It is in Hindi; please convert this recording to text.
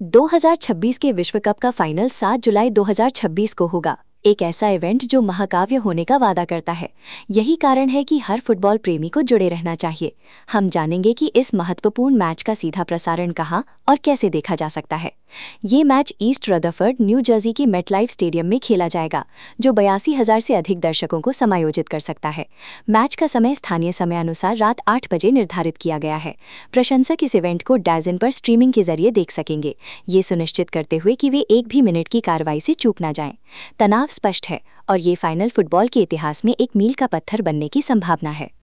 2026 के विश्व कप का फाइनल 7 जुलाई 2026 को होगा। एक ऐसा इवेंट जो महाकाव्य होने का वादा करता है। यही कारण है कि हर फुटबॉल प्रेमी को जुड़े रहना चाहिए। हम जानेंगे कि इस महत्वपूर्ण मैच का सीधा प्रसारण कहां और कैसे देखा जा सकता है। ये match East Rutherford, New Jersey के मेटलाइफ स्टेडियम में खेला जाएगा, जो 82,000 से अधिक दर्शकों को समायोजित कर सकता है। मैच का समय स्थानीय समय अनुसार रात 8 बजे निर्धारित किया गया है। प्रशंसक इस इवेंट को DAZN पर स्ट्रीमिंग के जरिए देख सकेंगे, ये सुनिश्चित करते हुए कि वे एक भी मिनट की कार्रवाई से चूक ना जाएं। तनाव स्पष्ट है और ये फाइनल फुटबॉल के इतिहास में एक मील का पत्थर बनने की संभावना है।